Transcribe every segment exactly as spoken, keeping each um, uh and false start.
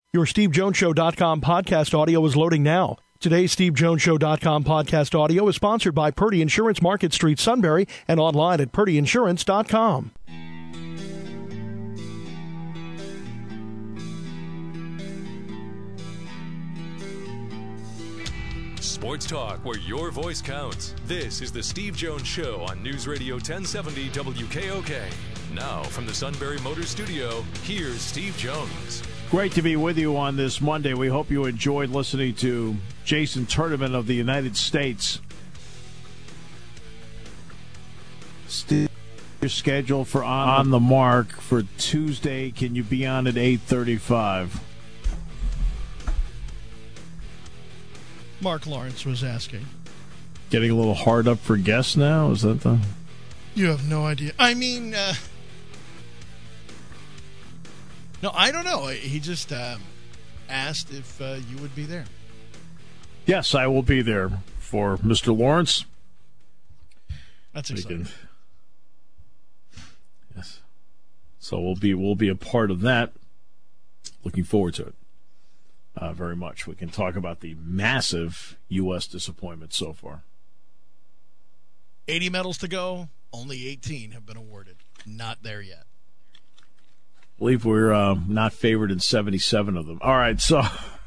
Your Steve Jones Show dot com podcast audio is loading now. Today's Steve Jones Show dot com podcast audio is sponsored by Purdy Insurance, Market Street, Sunbury, and online at Purdy Insurance dot com. Sports talk where your voice counts. This is the Steve Jones Show on News Radio ten seventy W K O K. Now, from the Sunbury Motors Studio, here's Steve Jones. Great to be with you on this Monday. We hope you enjoyed listening to Jason Tournament of the United States. Still your schedule for on, on the Mark for Tuesday. Can you be on at eight thirty-five? Mark Lawrence was asking. Getting a little hard up for guests now? Is that the... You have no idea. I mean, uh... no, I don't know. He just uh, asked if uh, you would be there. Yes, I will be there for Mister Lawrence. That's exciting. Can... Yes. So we'll be we'll be a part of that. Looking forward to it. Uh, very much. We can talk about the massive U S disappointment so far. eighty medals to go. Only eighteen have been awarded. Not there yet. I believe we're uh, not favored in seventy-seven of them. All right, so...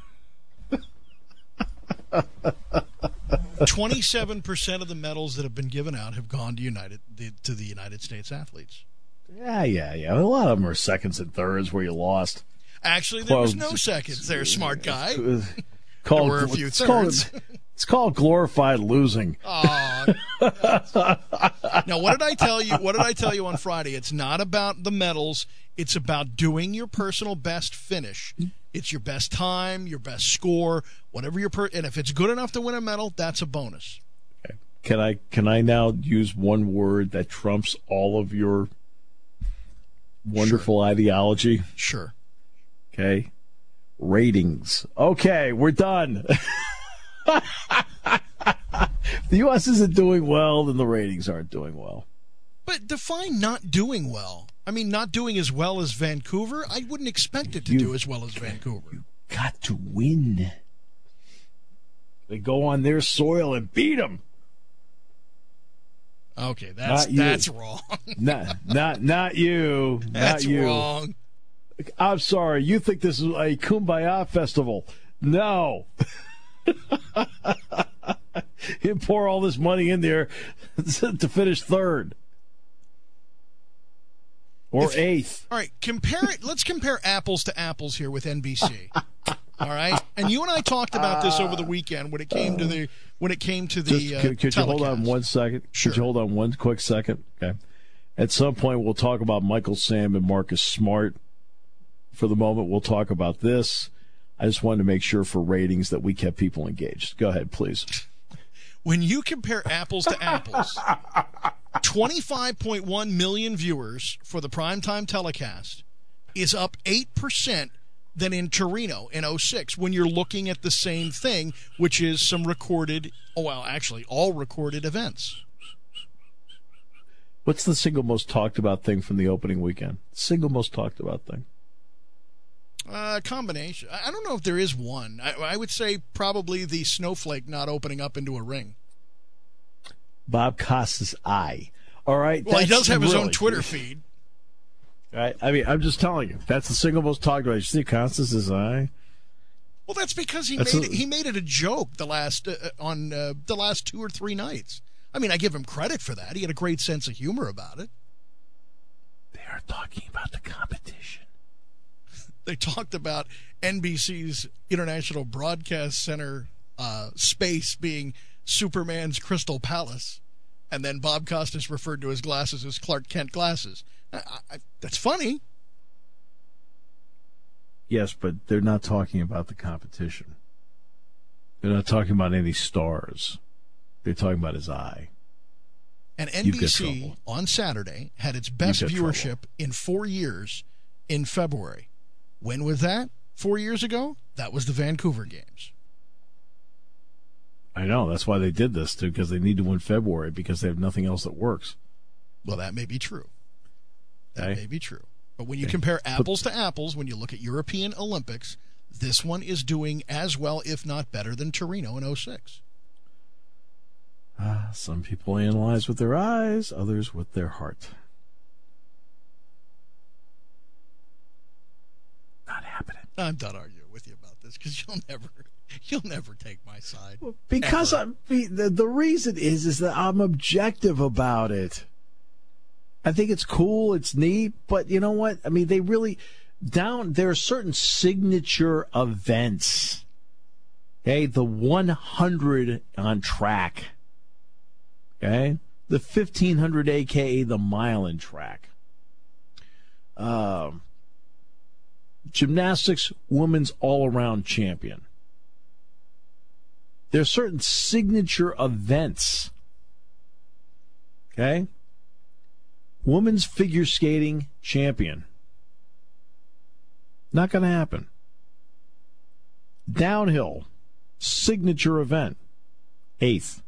twenty-seven percent of the medals that have been given out have gone to United to the United States athletes. Yeah, yeah, yeah. A lot of them are seconds and thirds where you lost. Actually, there was no seconds there, smart guy. Called, there were a few it's thirds. Called, it's called glorified losing. Oh. Now, what did I tell you? What did I tell you on Friday? It's not about the medals. It's about doing your personal best finish. It's your best time, your best score, whatever your per- and if it's good enough to win a medal, that's a bonus. Okay. Can I can I now use one word that trumps all of your wonderful Sure. ideology? Sure. Okay. Ratings. Okay, we're done. The U S isn't doing well, then the ratings aren't doing well. But define not doing well. I mean, not doing as well as Vancouver? I wouldn't expect it to you, do as well as Vancouver. You got to win. They go on their soil and beat them. Okay, that's not that's wrong. not not not you. That's not you. wrong. I'm sorry. You think this is a Kumbaya festival? No. You pour all this money in there to finish third or if, eighth. All right, compare it. Let's compare apples to apples here with N B C. All right, and you and I talked about this over the weekend when it came to the when it came to the. Just, could, could uh, you hold on one second? Sure. Could you hold on one quick second? Okay. At some point, we'll talk about Michael Sam and Marcus Smart. For the moment, we'll talk about this. I just wanted to make sure for ratings that we kept people engaged. Go ahead, please. When you compare apples to apples, twenty-five point one million viewers for the primetime telecast is up eight percent than in Torino in oh six when you're looking at the same thing, which is some recorded, oh, well, actually, all recorded events. What's the single most talked about thing from the opening weekend? Single most talked about thing? Uh, combination. I don't know if there is one. I, I would say probably the snowflake not opening up into a ring. Bob Costas' eye. All right. Well, he does have his really, own Twitter feed. Right. I mean, I'm just telling you. That's the single most talked about. You see Costas' eye? Well, that's because he that's made a, it, he made it a joke the last uh, on uh, the last two or three nights. I mean, I give him credit for that. He had a great sense of humor about it. They are talking about the competition. They talked about N B C's International Broadcast Center uh, space being Superman's Crystal Palace, and then Bob Costas referred to his glasses as Clark Kent glasses. I, I, that's funny. Yes, but they're not talking about the competition. They're not talking about any stars. They're talking about his eye. And N B C on Saturday had its best viewership trouble. in four years in February. When was that? Four years ago? That was the Vancouver games. I know. That's why they did this, too, because they need to win February because they have nothing else that works. Well, that may be true. That okay. may be true. But when you compare apples to apples, when you look at European Olympics, this one is doing as well, if not better, than Torino in oh six. Uh, some people analyze with their eyes, others with their heart. Not happening. I'm done arguing with you about this because you'll never, you'll never take my side. Because ever. I'm, the, the reason is is that I'm objective about it. I think it's cool, it's neat, but you know what? I mean, they really down. There are certain signature events. Okay, the one hundred on track. Okay, the fifteen hundred, aka the mile in track. Um. Gymnastics women's all-around champion. There are certain signature events. Okay? Women's figure skating champion. Not going to happen. Downhill, signature event. Eighth.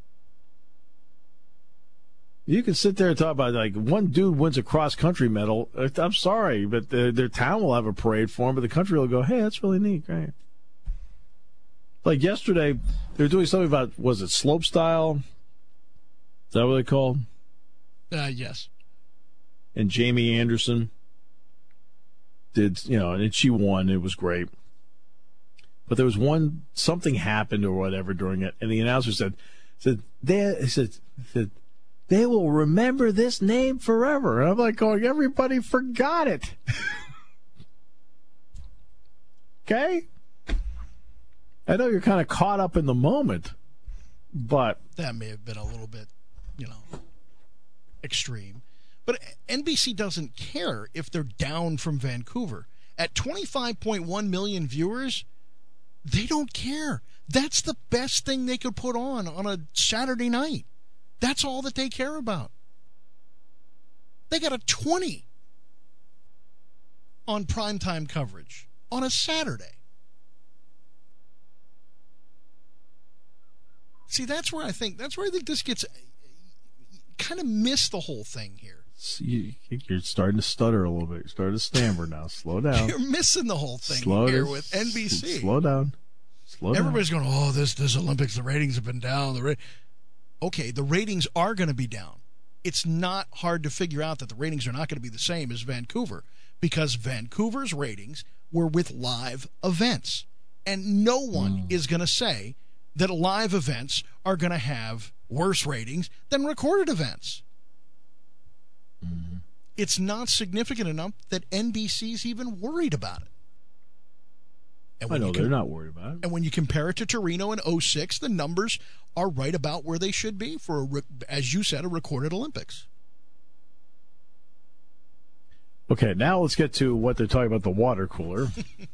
You can sit there and talk about, like, one dude wins a cross-country medal. I'm sorry, but the, their town will have a parade for him, but the country will go, hey, that's really neat, great. Like yesterday, they were doing something about, was it slope style? Is that what they called? Uh, yes. And Jamie Anderson did, you know, and she won. It was great. But there was one, something happened or whatever during it, and the announcer said, said, they, he said, said, they will remember this name forever. And I'm like going, everybody forgot it. Okay? I know you're kind of caught up in the moment, but that may have been a little bit, you know, extreme. But N B C doesn't care if they're down from Vancouver. At twenty-five point one million viewers, they don't care. That's the best thing they could put on on a Saturday night. That's all that they care about. They got a twenty on primetime coverage on a Saturday. See, that's where I think that's where I think this gets kind of miss the whole thing here. You, you're starting to stutter a little bit. You're starting to stammer now. Slow down. You're missing the whole thing Slow here to, with N B C. Slow down. Slow Everybody's down. going, oh, this this Olympics, the ratings have been down. The ra-. Okay, the ratings are going to be down. It's not hard to figure out that the ratings are not going to be the same as Vancouver because Vancouver's ratings were with live events. And no one mm. is going to say that live events are going to have worse ratings than recorded events. Mm-hmm. It's not significant enough that N B C's even worried about it. And I know com- they're not worried about it. And when you compare it to Torino in oh six, the numbers are right about where they should be for, a re- as you said, a recorded Olympics. Okay, now let's get to what they're talking about, the water cooler.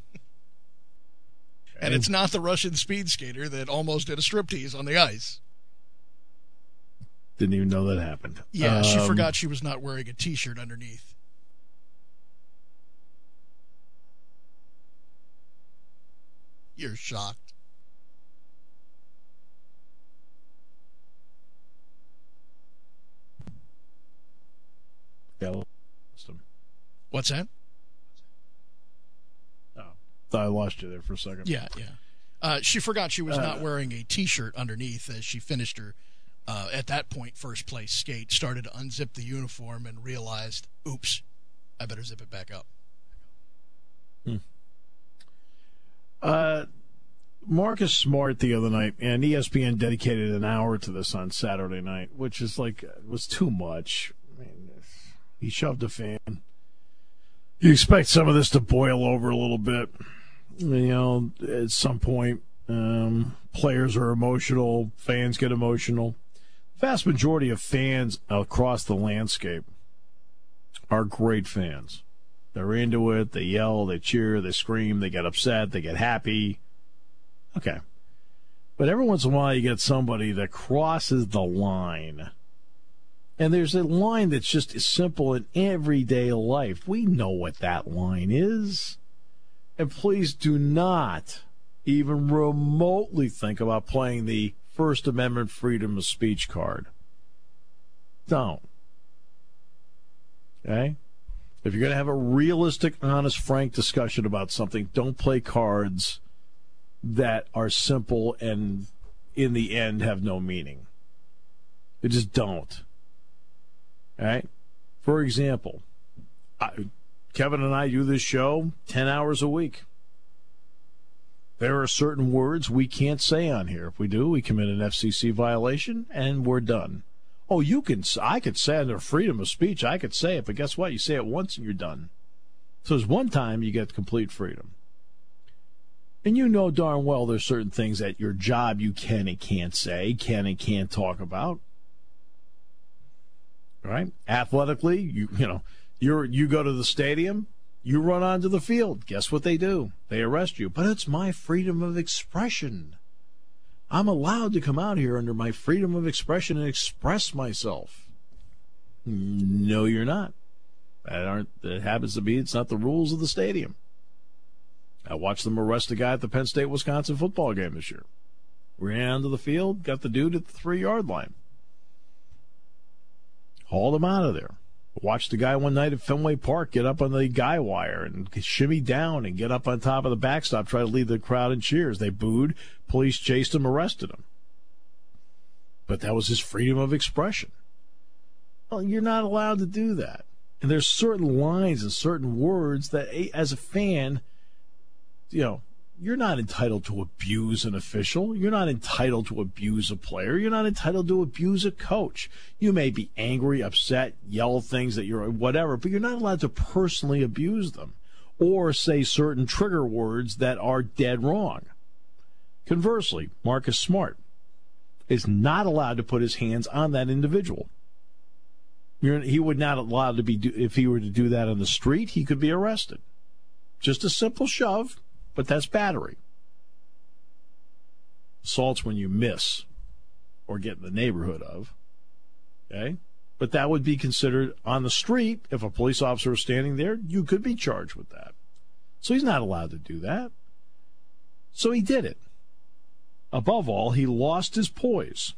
And it's not the Russian speed skater that almost did a striptease on the ice. Didn't even know that happened. Yeah, um, she forgot she was not wearing a T-shirt underneath. You're shocked. Yeah, lost him. What's that? Oh, thought I lost you there for a second. Yeah, yeah. Uh, she forgot she was uh, not wearing a T-shirt underneath as she finished her, uh, at that point, first place skate, started to unzip the uniform and realized, oops, I better zip it back up. Hmm. Uh, Marcus Smart the other night, and E S P N dedicated an hour to this on Saturday night, which is like, was too much. I mean, he shoved a fan. You expect some of this to boil over a little bit. You know, at some point, um, players are emotional, fans get emotional. Vast majority of fans across the landscape are great fans. They're into it. They yell, they cheer, they scream, they get upset, they get happy. Okay. But every once in a while you get somebody that crosses the line. And there's a line that's just as simple in everyday life. We know what that line is. And please do not even remotely think about playing the First Amendment freedom of speech card. Don't. Okay? If you're going to have a realistic, honest, frank discussion about something, don't play cards that are simple and in the end have no meaning. They just don't. All right? For example, I, Kevin and I do this show ten hours a week. There are certain words we can't say on here. If we do, we commit an F C C violation, and we're done. Oh, you can. I could say under freedom of speech, I could say it, but guess what? You say it once and you're done. So there's one time you get complete freedom. And you know darn well there's certain things at your job you can and can't say, can and can't talk about. All right? Athletically, you you know, you're you go to the stadium, you run onto the field. Guess what they do? They arrest you. But it's my freedom of expression. I'm allowed to come out here under my freedom of expression and express myself. No, you're not. That aren't. That happens to be. It's not the rules of the stadium. I watched them arrest a guy at the Penn State-Wisconsin football game this year. Ran onto the field, got the dude at the three-yard line. Hauled him out of there. Watched the guy one night at Fenway Park get up on the guy wire and shimmy down and get up on top of the backstop, try to lead the crowd in cheers. They booed. Police chased him, arrested him. But that was his freedom of expression. Well, you're not allowed to do that. And there's certain lines and certain words that, as a fan, you know, you're not entitled to abuse an official. You're not entitled to abuse a player. You're not entitled to abuse a coach. You may be angry, upset, yell things that you're whatever, but you're not allowed to personally abuse them or say certain trigger words that are dead wrong. Conversely, Marcus Smart is not allowed to put his hands on that individual. You're, he would not allowed to be, if he were to do that on the street, he could be arrested. Just a simple shove. But that's battery. Assault's when you miss or get in the neighborhood of. Okay? But that would be considered on the street. If a police officer was standing there, you could be charged with that. So he's not allowed to do that. So he did it. Above all, he lost his poise.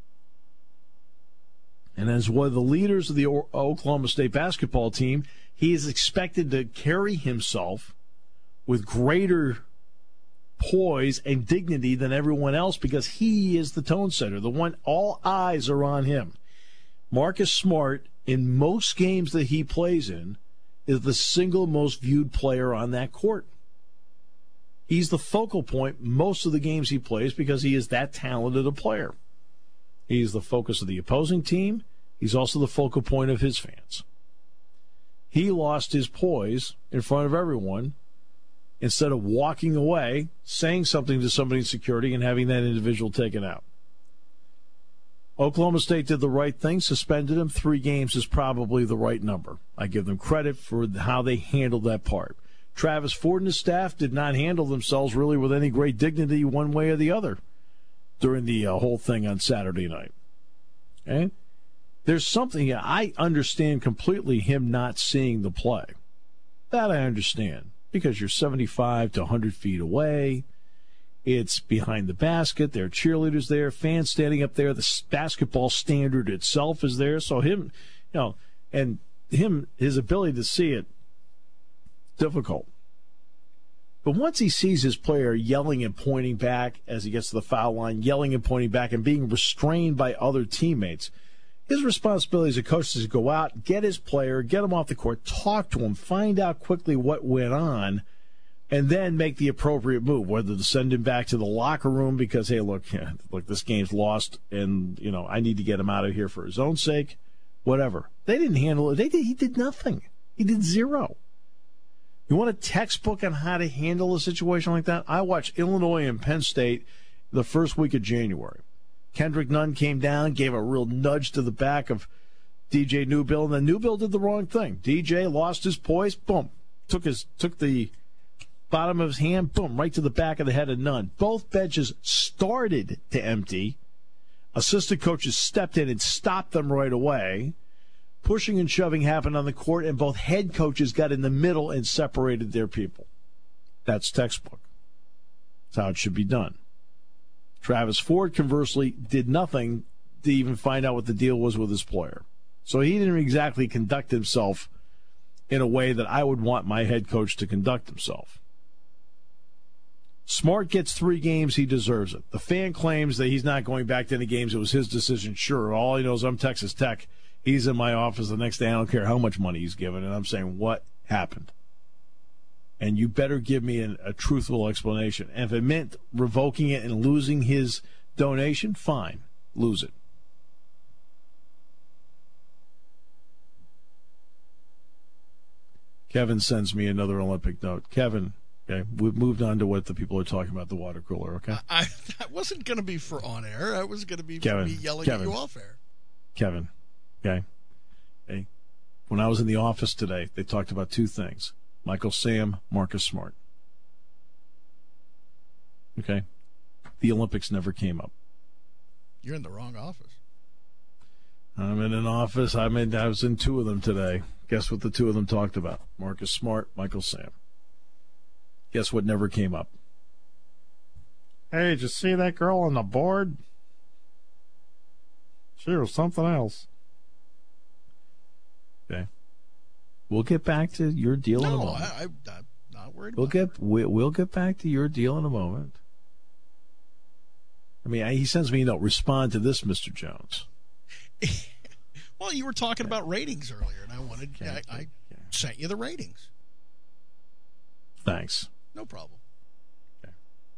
And as one of the leaders of the Oklahoma State basketball team, he is expected to carry himself with greater poise and dignity than everyone else because he is the tone setter, the one all eyes are on him. Marcus Smart, in most games that he plays in, is the single most viewed player on that court. He's the focal point most of the games he plays because he is that talented a player. He's the focus of the opposing team. He's also the focal point of his fans. He lost his poise in front of everyone instead of walking away, saying something to somebody in security, and having that individual taken out. Oklahoma State did the right thing, suspended him. Three games is probably the right number. I give them credit for how they handled that part. Travis Ford and his staff did not handle themselves really with any great dignity one way or the other during the uh, whole thing on Saturday night. Okay? There's something, I understand completely him not seeing the play. That I understand. Because you're seventy-five to one hundred feet away. It's behind the basket. There are cheerleaders there, fans standing up there. The basketball standard itself is there. So him, you know, and him, his ability to see it, difficult. But once he sees his player yelling and pointing back as he gets to the foul line, yelling and pointing back and being restrained by other teammates, his responsibility as a coach is to go out, get his player, get him off the court, talk to him, find out quickly what went on, and then make the appropriate move, whether to send him back to the locker room because, hey, look, yeah, look, this game's lost, and you know I need to get him out of here for his own sake, whatever. They didn't handle it. They did. He did nothing. He did zero. You want a textbook on how to handle a situation like that? I watched Illinois and Penn State the first week of January. Kendrick Nunn came down, gave a real nudge to the back of D J Newbill, and then Newbill did the wrong thing. D J lost his poise, boom, took his took the bottom of his hand, boom, right to the back of the head of Nunn. Both benches started to empty. Assistant coaches stepped in and stopped them right away. Pushing and shoving happened on the court, and both head coaches got in the middle and separated their people. That's textbook. That's how it should be done. Travis Ford, conversely, did nothing to even find out what the deal was with his player. So he didn't exactly conduct himself in a way that I would want my head coach to conduct himself. Smart gets three games, he deserves it. The fan claims that he's not going back to any games. It was his decision. Sure, all he knows, I'm Texas Tech. He's in my office the next day. I don't care how much money he's given. And I'm saying, what happened? And you better give me an, a truthful explanation. And if it meant revoking it and losing his donation, fine. Lose it. Kevin sends me another Olympic note. Kevin, okay, we've moved on to what the people are talking about, the water cooler, okay? I, that wasn't going to be for on air. That was going to be Kevin, for me yelling Kevin, at you off air. Kevin, okay? Okay. When I was in the office today, they talked about two things. Michael Sam, Marcus Smart. Okay? The Olympics never came up. You're in the wrong office. I'm in an office. I'm in, I was in two of them today. Guess what the two of them talked about? Marcus Smart, Michael Sam. Guess what never came up? Hey, did you see that girl on the board? She was something else. Okay. We'll get back to your deal no, in a moment. I, I, I'm not worried we'll about get, it. we, we'll get back to your deal in a moment. I mean, I, he sends me a note. Respond to this, Mister Jones. Well, you were talking about ratings earlier, and I wanted Okay. I, I Okay. sent you the ratings. Thanks. No problem. Okay.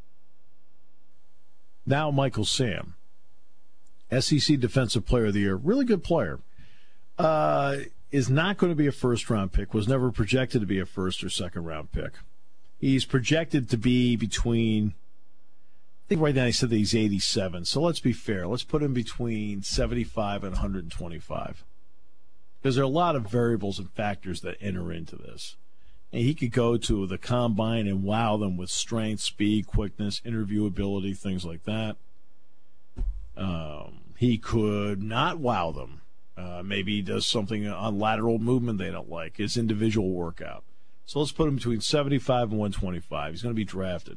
Now, Michael Sam, S E C Defensive Player of the Year, really good player, uh, is not going to be a first-round pick, was never projected to be a first or second-round pick. He's projected to be between, I think right now he said that he's eighty-seven, so let's be fair. Let's put him between seventy-five and one twenty-five. Because there are a lot of variables and factors that enter into this. And he could go to the combine and wow them with strength, speed, quickness, interview ability, things like that. Um, he could not wow them. Uh, maybe he does something on lateral movement they don't like, his individual workout. So let's put him between seventy-five and one twenty-five. He's going to be drafted.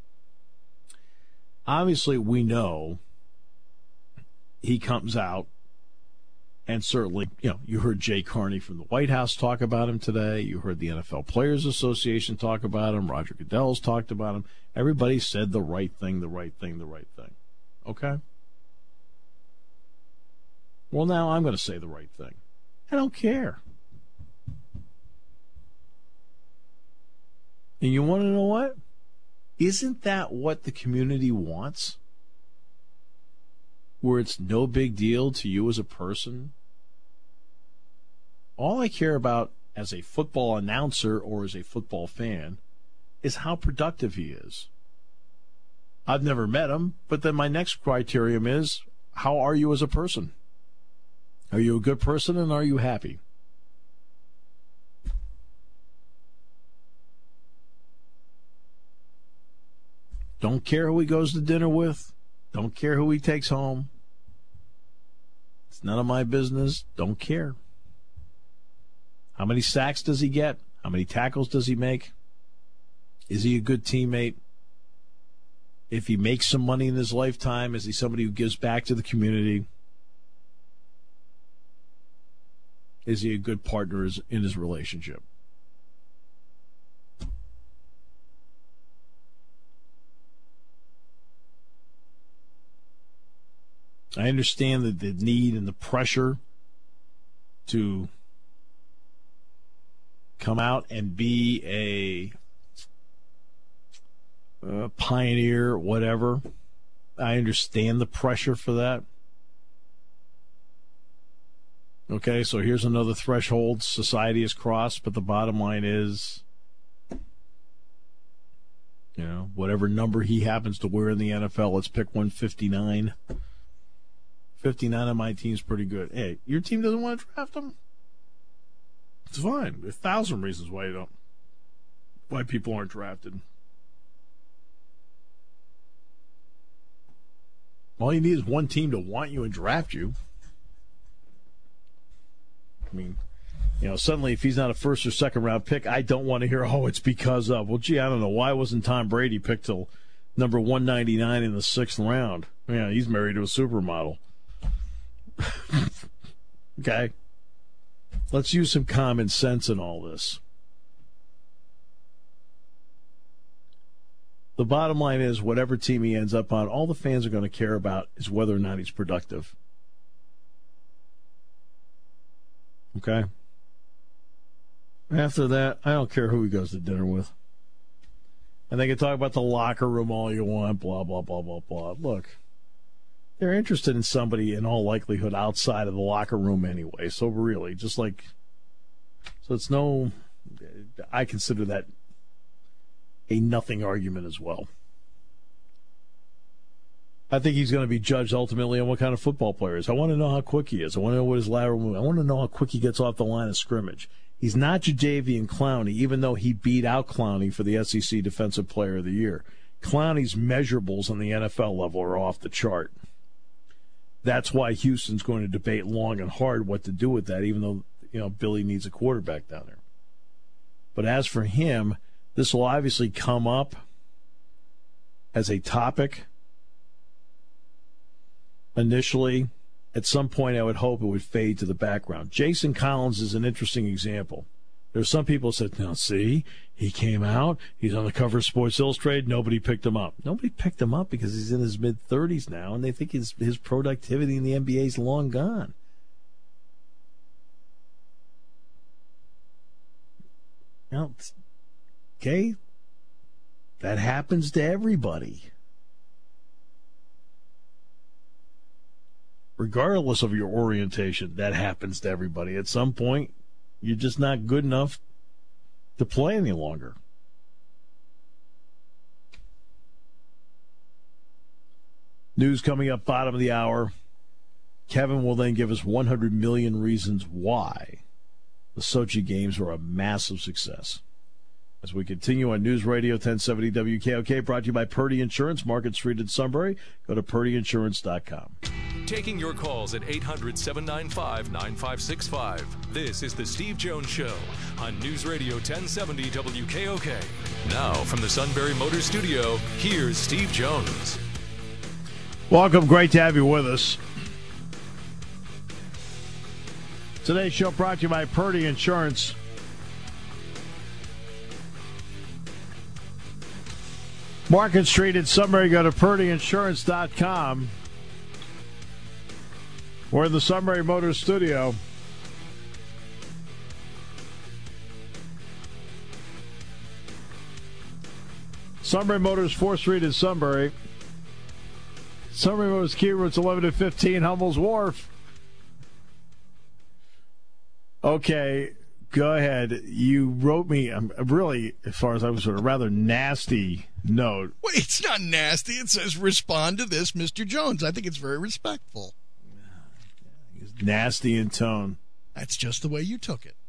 Obviously, we know he comes out, and certainly, you know, you heard Jay Carney from the White House talk about him today. You heard the N F L Players Association talk about him. Roger Goodell's talked about him. Everybody said the right thing, the right thing, the right thing. Okay? Well, now I'm going to say the right thing. I don't care. And you want to know what? Isn't that what the community wants? Where it's no big deal to you as a person? All I care about as a football announcer or as a football fan is how productive he is. I've never met him, but then my next criterion is, how are you as a person? Are you a good person and are you happy? Don't care who he goes to dinner with. Don't care who he takes home. It's none of my business. Don't care. How many sacks does he get? How many tackles does he make? Is he a good teammate? If he makes some money in his lifetime, is he somebody who gives back to the community? Is he a good partner in his relationship? I understand the, the need and the pressure to come out and be a, a pioneer, whatever. I understand the pressure for that. Okay, so here's another threshold society has crossed, but the bottom line is, you know, whatever number he happens to wear in the N F L, let's pick one fifty-nine. fifty-nine on my team's pretty good. Hey, your team doesn't want to draft him? It's fine. There's a thousand reasons why you don't, why people aren't drafted. All you need is one team to want you and draft you. I mean, you know, suddenly if he's not a first or second round pick, I don't want to hear, oh, it's because of. Well, gee, I don't know. Why wasn't Tom Brady picked till number one ninety-nine in the sixth round? Yeah, he's married to a supermodel. Okay. Let's use some common sense in all this. The bottom line is, whatever team he ends up on, all the fans are going to care about is whether or not he's productive. Okay? After that, I don't care who he goes to dinner with. And they can talk about the locker room all you want, blah, blah, blah, blah, blah. Look, they're interested in somebody in all likelihood outside of the locker room anyway. So really, just like, so it's no, I consider that a nothing argument as well. I think he's going to be judged ultimately on what kind of football player he is. I want to know how quick he is. I want to know what his lateral move. I want to know how quick he gets off the line of scrimmage. He's not Jadeveon Clowney, even though he beat out Clowney for the S E C Defensive Player of the Year. Clowney's measurables on the N F L level are off the chart. That's why Houston's going to debate long and hard what to do with that, even though, you know, Billy needs a quarterback down there. But as for him, this will obviously come up as a topic initially. At some point, I would hope it would fade to the background. Jason Collins is an interesting example. There's some people who said, no, see, he came out, he's on the cover of Sports Illustrated, nobody picked him up. Nobody picked him up because he's in his mid-thirties now, and they think his, his productivity in the N B A is long gone. Now, okay, that happens to everybody. Regardless of your orientation, that happens to everybody. At some point, you're just not good enough to play any longer. News coming up bottom of the hour. Kevin will then give us one hundred million reasons why the Sochi games were a massive success. As we continue on News Radio ten seventy W K O K, brought to you by Purdy Insurance, Market Street in Sunbury. Go to purdy insurance dot com. Taking your calls at eight hundred, seven nine five, nine five six five. This is the Steve Jones Show on News Radio ten seventy W K O K. Now from the Sunbury Motor Studio, here's Steve Jones. Welcome. Great to have you with us. Today's show brought to you by Purdy Insurance. Market Street in Sunbury. Go to purdy insurance dot com. We're in the Sunbury Motor Studio. Sunbury Motors, fourth Street in Sunbury. Sunbury Motors Key Routes, eleven to fifteen, Hummel's Wharf. Okay, go ahead. You wrote me a really, as far as I was, a rather nasty note. Wait, it's not nasty. It says, respond to this, Mister Jones. I think it's very respectful. It's nasty in tone. That's just the way you took it.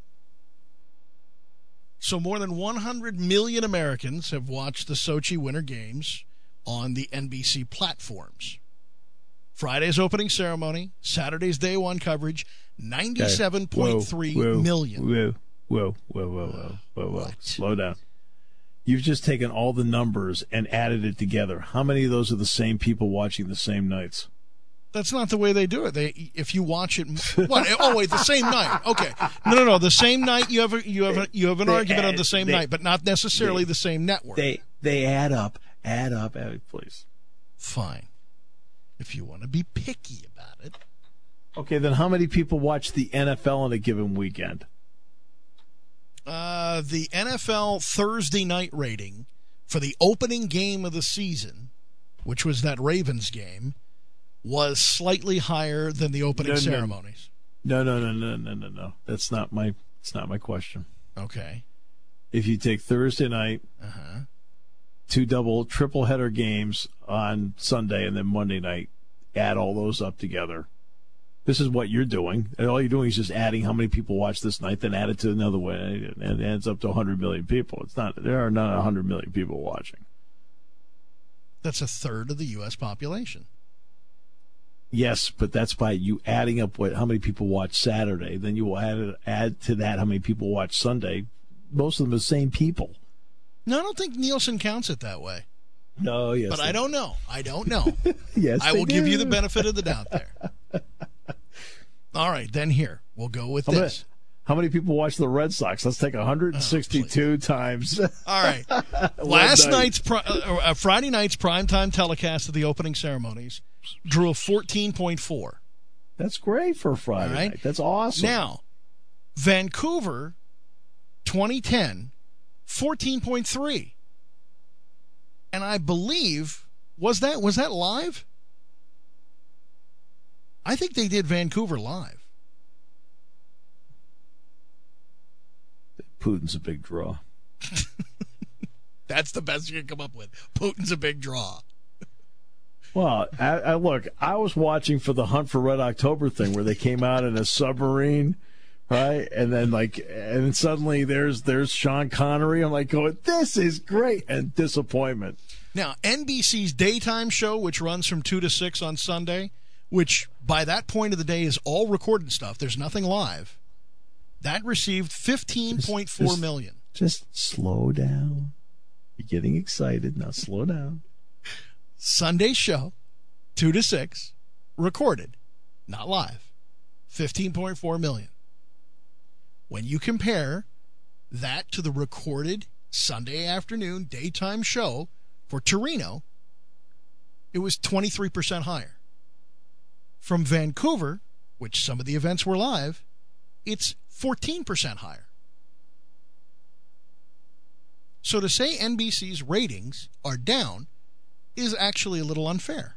So more than one hundred million Americans have watched the Sochi Winter Games on the N B C platforms. Friday's opening ceremony, Saturday's day one coverage, ninety-seven point three whoa, whoa, million. Whoa, whoa, whoa, whoa, whoa, whoa, whoa. What? Slow down. You've just taken all the numbers and added it together. How many of those are the same people watching the same nights? That's not the way they do it. They, if you watch it, what? Oh wait, the same night. Okay, no, no, no. The same night you have a, you have a, you have an they argument add, on the same they, night, but not necessarily they, the same network. They they add up, add up, add up, please. Fine, if you want to be picky about it. Okay, then how many people watch the N F L on a given weekend? Uh, the N F L Thursday night rating for the opening game of the season, which was that Ravens game, was slightly higher than the opening no, no, ceremonies. No, no, no, no, no, no, no. That's not my. That's not my question. Okay. If you take Thursday night, uh-huh. two double, triple header games on Sunday, and then Monday night, add all those up together. This is what you're doing. And all you're doing is just adding how many people watch this night, then add it to another one, and it adds up to one hundred million people. It's not. There are not one hundred million people watching. That's a third of the U S population. Yes, but that's by you adding up what how many people watch Saturday. Then you will add add to that how many people watch Sunday. Most of them are the same people. No, I don't think Nielsen counts it that way. No, yes. But I don't know. I don't know. Yes, I will do. give you the benefit of the doubt there. All right, then here. We'll go with how this. How many people watch the Red Sox? Let's take one hundred sixty-two oh, times. All right. Last night. night's pri- uh, Friday night's primetime telecast of the opening ceremonies drew a fourteen point four. That's great for Friday right. night. That's awesome. Now, Vancouver, twenty ten, fourteen point three. And I believe, was that was that live? I think they did Vancouver live. Putin's a big draw. That's the best you can come up with. Putin's a big draw. Well, I, I look, I was watching for the Hunt for Red October thing where they came out in a submarine, right? And then like, and then suddenly there's there's Sean Connery. I'm like, going, this is great, and disappointment. Now, N B C's daytime show, which runs from two to six on Sunday, which by that point of the day is all recorded stuff. There's nothing live. That received fifteen point four million. Just slow down. You're getting excited. Now slow down. Sunday show, two to six, recorded, not live, fifteen point four million. When you compare that to the recorded Sunday afternoon daytime show for Torino, it was twenty-three percent higher. From Vancouver, which some of the events were live, it's fourteen percent higher. So to say N B C's ratings are down is actually a little unfair.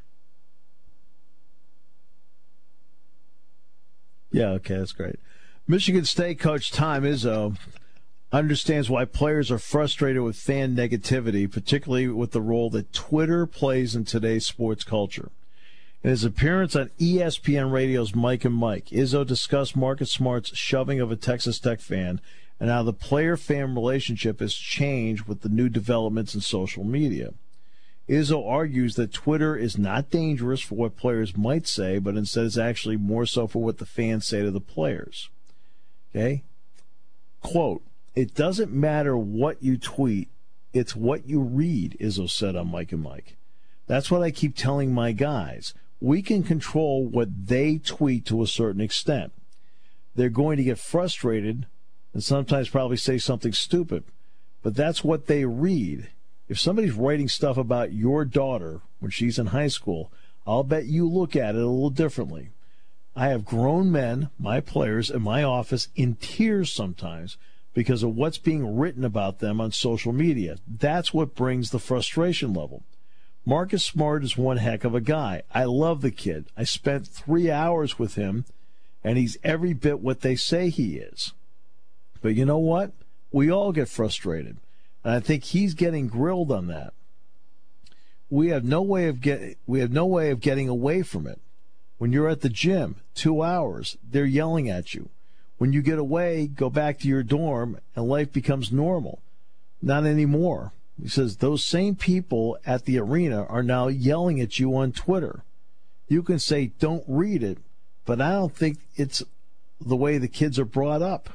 Yeah, okay, that's great. Michigan State coach Tom Izzo understands why players are frustrated with fan negativity, particularly with the role that Twitter plays in today's sports culture. In his appearance on E S P N Radio's Mike and Mike, Izzo discussed Marcus Smart's shoving of a Texas Tech fan and how the player-fan relationship has changed with the new developments in social media. Izzo argues that Twitter is not dangerous for what players might say, but instead is actually more so for what the fans say to the players. Okay? Quote, "It doesn't matter what you tweet, it's what you read," Izzo said on Mike and Mike. "That's what I keep telling my guys. We can control what they tweet to a certain extent. They're going to get frustrated and sometimes probably say something stupid, but that's what they read. If somebody's writing stuff about your daughter when she's in high school, I'll bet you look at it a little differently. I have grown men, my players, in my office in tears sometimes because of what's being written about them on social media. That's what brings the frustration level. Marcus Smart is one heck of a guy. I love the kid. I spent three hours with him, and he's every bit what they say he is. But you know what? We all get frustrated, and I think he's getting grilled on that. We have no way of get we have no way of getting away from it. When you're at the gym, two hours, they're yelling at you. When you get away, go back to your dorm, and life becomes normal. Not anymore." He says, "Those same people at the arena are now yelling at you on Twitter. You can say, don't read it, but I don't think it's the way the kids are brought up."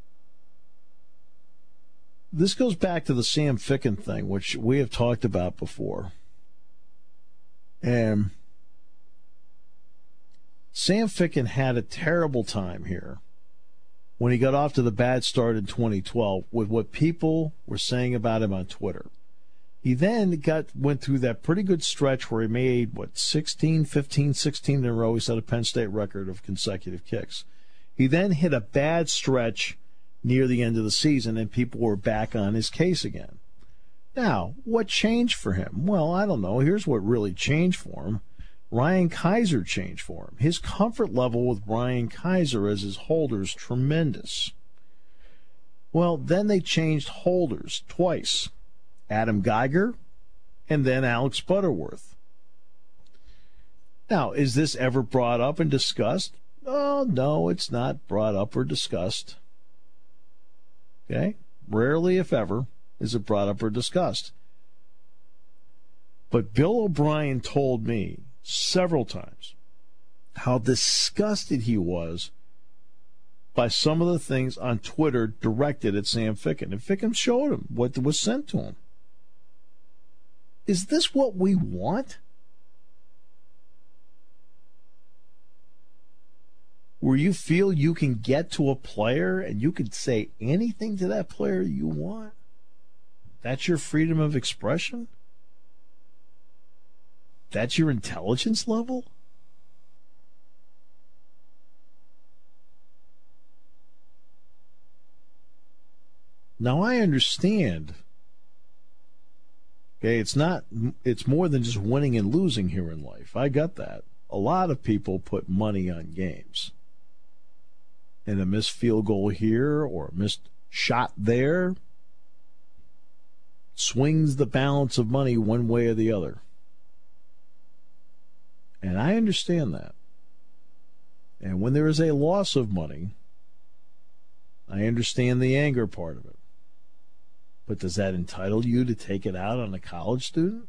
This goes back to the Sam Ficken thing, which we have talked about before. And Sam Ficken had a terrible time here when he got off to the bad start in twenty twelve with what people were saying about him on Twitter. He then got went through that pretty good stretch where he made, what, sixteen, fifteen, sixteen in a row. He set a Penn State record of consecutive kicks. He then hit a bad stretch near the end of the season, and people were back on his case again. Now, what changed for him? Well, I don't know. Here's what really changed for him. Ryan Kaiser changed for him. His comfort level with Ryan Kaiser as his holder is tremendous. Well, then they changed holders twice. Adam Geiger and then Alex Butterworth. Now, is this ever brought up and discussed? Oh, no, it's not brought up or discussed. Okay? Rarely, if ever, is it brought up or discussed. But Bill O'Brien told me several times how disgusted he was by some of the things on Twitter directed at Sam Ficken. And Ficken showed him what was sent to him. Is this what we want? where you feel you can get to a player and you can say anything to that player you want? That's your freedom of expression? That's your intelligence level? Now I understand. Okay, it's not, it's more than just winning and losing here in life. I got that. A lot of people put money on games. And a missed field goal here or a missed shot there swings the balance of money one way or the other. And I understand that. And when there is a loss of money, I understand the anger part of it. But does that entitle you to take it out on a college student?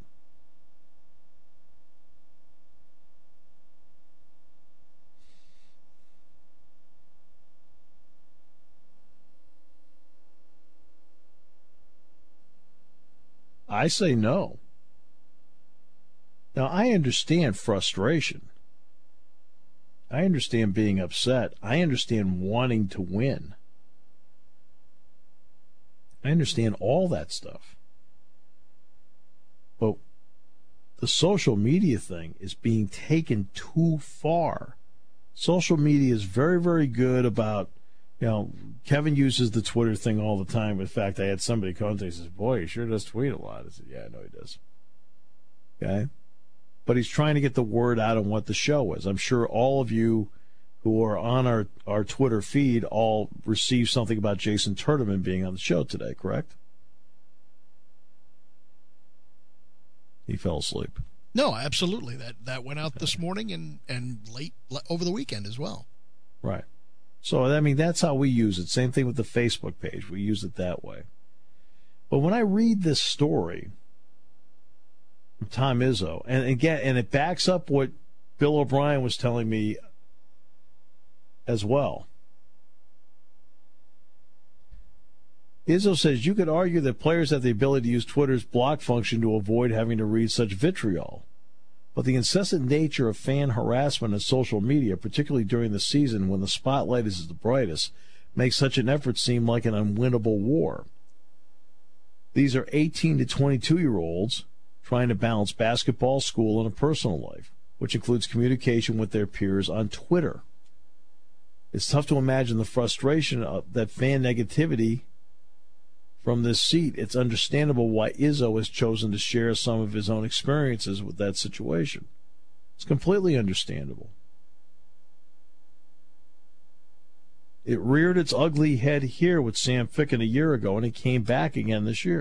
I say no. Now, I understand frustration. I understand being upset. I understand wanting to win. I understand all that stuff. But the social media thing is being taken too far. Social media is very, very good about, you know, Kevin uses the Twitter thing all the time. In fact, I had somebody contact me and says, boy, he sure does tweet a lot. I said, yeah, I know he does. Okay? But he's trying to get the word out on what the show is. I'm sure all of you who are on our, our Twitter feed all received something about Jason Turtleman being on the show today, correct? He fell asleep. No, absolutely. That that went out this morning and, and late over the weekend as well. Right. So, I mean, that's how we use it. Same thing with the Facebook page. We use it that way. But when I read this story from Tom Izzo, and again, and it backs up what Bill O'Brien was telling me as well. Izzo says you could argue that players have the ability to use Twitter's block function to avoid having to read such vitriol. But the incessant nature of fan harassment on social media, particularly during the season when the spotlight is the brightest, makes such an effort seem like an unwinnable war. These are eighteen to twenty-two-year-olds trying to balance basketball, school, and a personal life, which includes communication with their peers on Twitter. It's tough to imagine the frustration of that fan negativity from this seat. It's understandable why Izzo has chosen to share some of his own experiences with that situation. It's completely understandable. It reared its ugly head here with Sam Ficken a year ago, and it came back again this year.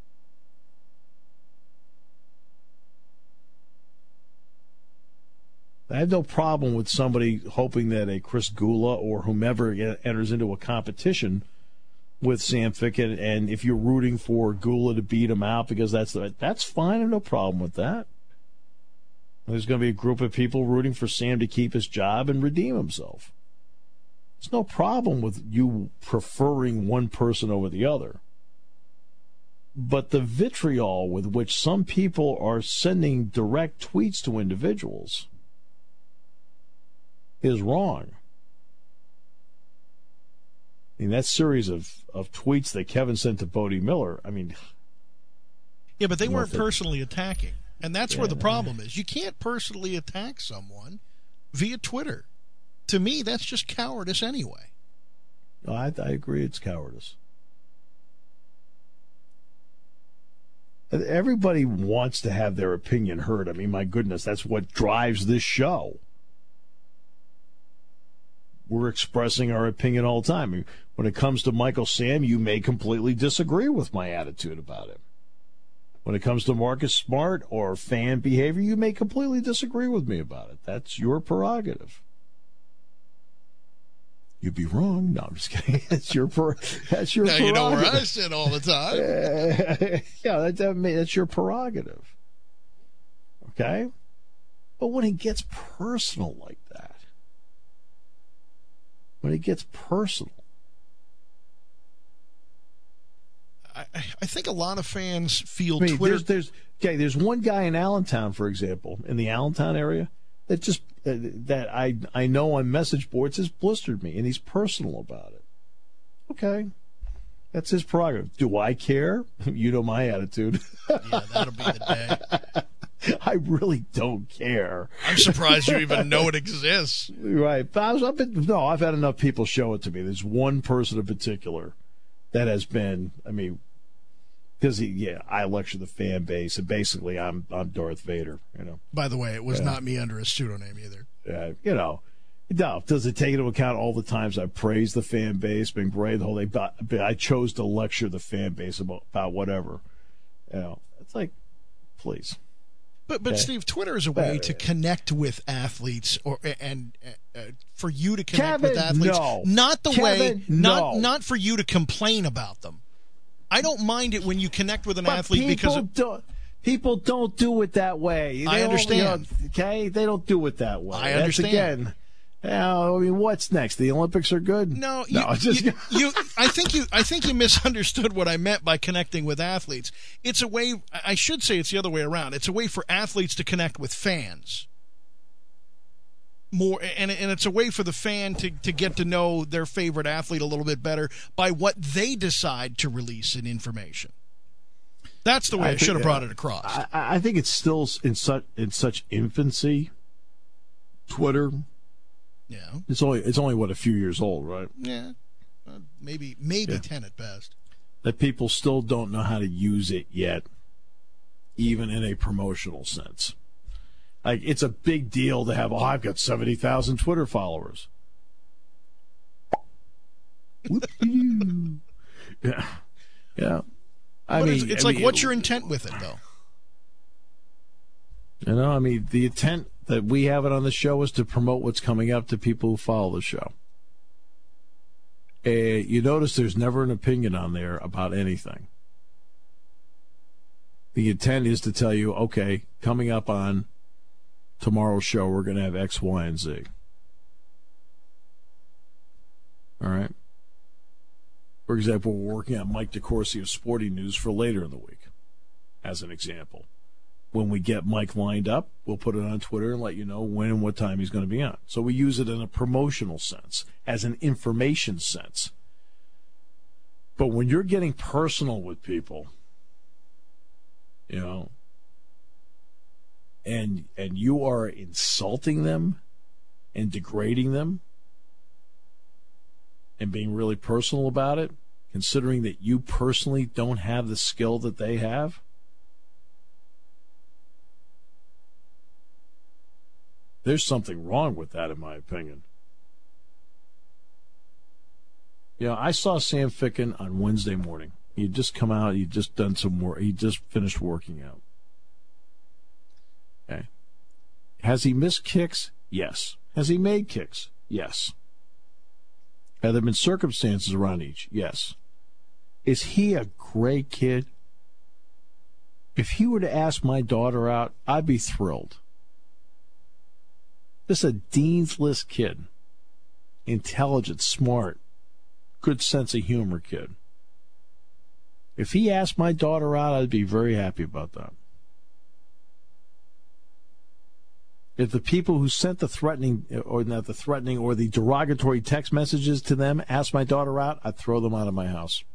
I have no problem with somebody hoping that a Chris Gula or whomever enters into a competition with Sam Ficken, and if you're rooting for Gula to beat him out because that's the, that's fine. I have no problem with that. There's going to be a group of people rooting for Sam to keep his job and redeem himself. There's no problem with you preferring one person over the other. But the vitriol with which some people are sending direct tweets to individuals is wrong. I mean, that series of, of tweets that Kevin sent to Bodie Miller, I mean... Yeah, but they weren't personally attacking. And that's yeah, where the problem is. You can't personally attack someone via Twitter. To me, that's just cowardice anyway. No, I, I agree it's cowardice. Everybody wants to have their opinion heard. I mean, my goodness, that's what drives this show. We're expressing our opinion all the time. I mean, when it comes to Michael Sam, you may completely disagree with my attitude about him. When it comes to Marcus Smart or fan behavior, you may completely disagree with me about it. That's your prerogative. You'd be wrong. No, I'm just kidding. That's your per- that's your now prerogative. You know where I sit all the time. yeah, that, that, that's your prerogative. Okay? But when it gets personal like that, when it gets personal, I, I think a lot of fans feel I mean, Twitter. There's, there's, okay, there's one guy in Allentown, for example, in the Allentown area, that just that, that I I know on message boards has blistered me, and he's personal about it. Okay. That's his prerogative. Do I care? You know my attitude. Yeah, that'll be the day. I really don't care. I'm surprised you even know it exists. Right. But I was, I've been, no, I've had enough people show it to me. There's one person in particular that has been, I mean, because he, yeah, I lecture the fan base, and basically I'm I'm Darth Vader, you know. By the way, it was yeah. not me under a pseudonym either. Uh, you know, no, does it take into account all the times I praised the fan base, been great the whole day, but, but I chose to lecture the fan base about, about whatever. You know, it's like, please. But but okay. Steve, Twitter is a way to connect with athletes, or and uh, for you to connect Kevin, with athletes. No. Not the Kevin, way, not no. not for you to complain about them. I don't mind it when you connect with an but athlete because of, don't, people don't do it that way. They I understand. Don't, okay, they don't do it that way. I That's, understand. Again, Now, I mean, what's next? The Olympics are good? No, you, no just... you, you. I think you. I think you misunderstood what I meant by connecting with athletes. It's a way. I should say it's the other way around. It's a way for athletes to connect with fans more, and and it's a way for the fan to to get to know their favorite athlete a little bit better by what they decide to release in information. That's the way I, I should have brought it across. I, I think it's still in such in such infancy. Twitter. Yeah, it's only it's only what a few years old, right? Yeah, uh, maybe maybe yeah. ten at best. That people still don't know how to use it yet, even in a promotional sense. Like, it's a big deal to have. Oh, I've got seventy thousand Twitter followers. yeah, yeah. I but mean, it's, it's I like, mean, what's your intent with it, though? You know, I mean, the intent that we have it on the show is to promote what's coming up to people who follow the show. Uh, you notice there's never an opinion on there about anything. The intent is to tell you, okay, coming up on tomorrow's show, we're going to have X, Y, and Z. All right? For example, we're working on Mike DeCourcy of Sporting News for later in the week, as an example. When we get Mike lined up, we'll put it on Twitter and let you know when and what time he's going to be on. So we use it in a promotional sense, as an information sense. But when you're getting personal with people, you know, and and you are insulting them and degrading them and being really personal about it, considering that you personally don't have the skill that they have, there's something wrong with that, in my opinion. You know, I saw Sam Ficken on Wednesday morning. He'd just come out. He'd just done some work. He just finished working out. Okay. Has he missed kicks? Yes. Has he made kicks? Yes. Have there been circumstances around each? Yes. Is he a great kid? If he were to ask my daughter out, I'd be thrilled. This is a Dean's List kid. Intelligent, smart, good sense of humor kid. If he asked my daughter out, I'd be very happy about that. If the people who sent the threatening, or not the threatening, or the derogatory text messages to them asked my daughter out, I'd throw them out of my house.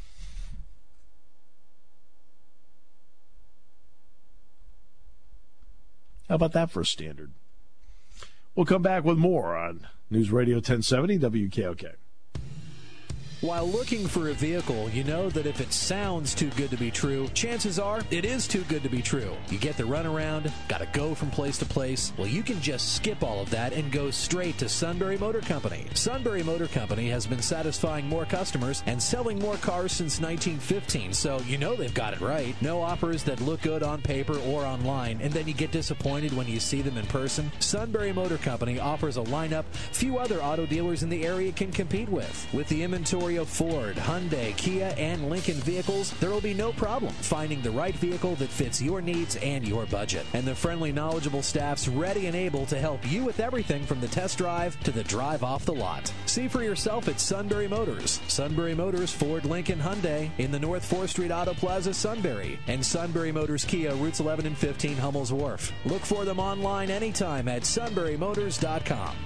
How about that for a standard? We'll come back with more on News Radio ten seventy W K O K. While looking for a vehicle, you know that if it sounds too good to be true, chances are it is too good to be true. You get the runaround, got to go from place to place. Well, you can just skip all of that and go straight to Sunbury Motor Company. Sunbury Motor Company has been satisfying more customers and selling more cars since nineteen fifteen, so you know they've got it right. No offers that look good on paper or online, and then you get disappointed when you see them in person. Sunbury Motor Company offers a lineup few other auto dealers in the area can compete with. With the inventory inventory of Ford, Hyundai, Kia, and Lincoln vehicles, there will be no problem finding the right vehicle that fits your needs and your budget. And the friendly, knowledgeable staff's ready and able to help you with everything from the test drive to the drive off the lot. See for yourself at Sunbury Motors. Sunbury Motors, Ford, Lincoln, Hyundai in the North fourth Street Auto Plaza, Sunbury. And Sunbury Motors Kia, routes eleven and fifteen, Hummel's Wharf. Look for them online anytime at sunbury motors dot com.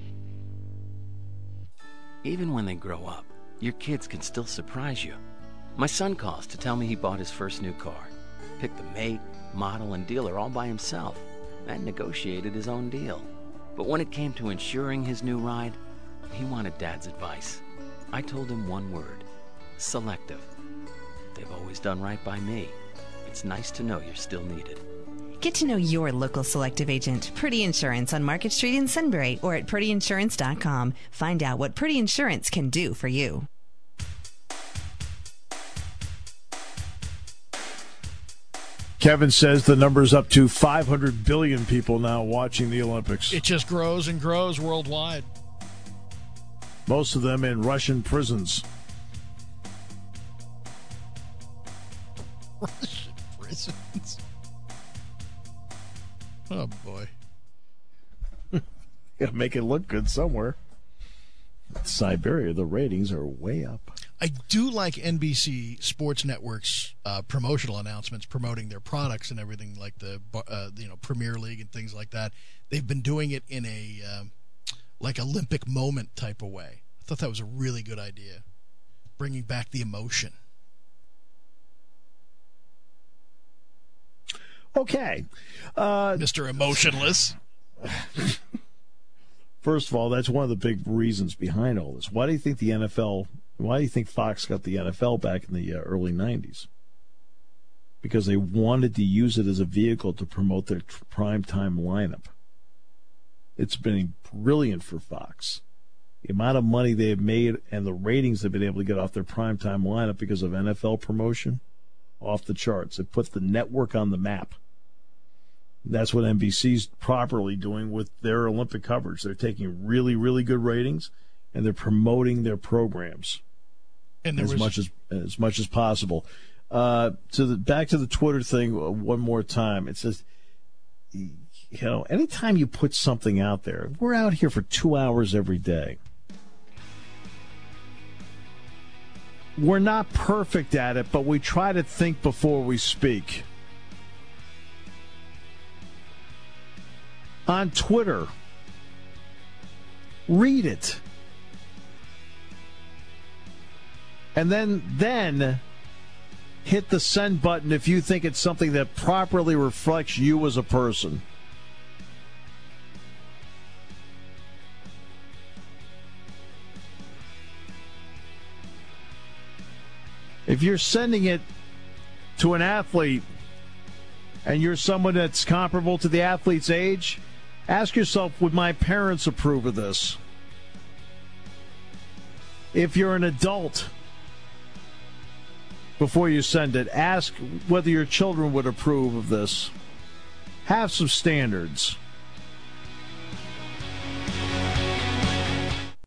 Even when they grow up, your kids can still surprise you. My son calls to tell me he bought his first new car, picked the make, model, and dealer all by himself, and negotiated his own deal. But when it came to insuring his new ride, he wanted Dad's advice. I told him one word: Selective. They've always done right by me. It's nice to know you're still needed. Get to know your local Selective agent, Purdy Insurance, on Market Street in Sunbury or at purdy insurance dot com. Find out what Purdy Insurance can do for you. Kevin says the number's up to five hundred billion people now watching the Olympics. It just grows and grows worldwide. Most of them in Russian prisons. Russian prisons. Oh, boy. Gotta make it look good somewhere. Siberia, the ratings are way up. I do like N B C Sports Network's uh, promotional announcements promoting their products and everything, like the uh, you know Premier League and things like that. They've been doing it in a um, like Olympic moment type of way. I thought that was a really good idea, bringing back the emotion. Okay. Uh, Mister Emotionless. First of all, that's one of the big reasons behind all this. Why do you think the N F L, why do you think Fox got the N F L back in the uh, early nineties? Because they wanted to use it as a vehicle to promote their primetime lineup. It's been brilliant for Fox. The amount of money they have made and the ratings they've been able to get off their primetime lineup because of N F L promotion, off the charts. It puts the network on the map. That's what N B C's properly doing with their Olympic coverage. They're taking really, really good ratings, and they're promoting their programs and there as was... much as as much as possible. Uh, to the back to the Twitter thing one more time. It says, you know, anytime you put something out there, we're out here for two hours every day. We're not perfect at it, but we try to think before we speak. On Twitter, read it. And then, then hit the send button if you think it's something that properly reflects you as a person. If you're sending it to an athlete and you're someone that's comparable to the athlete's age, ask yourself, would my parents approve of this? If you're an adult, before you send it, ask whether your children would approve of this. Have some standards.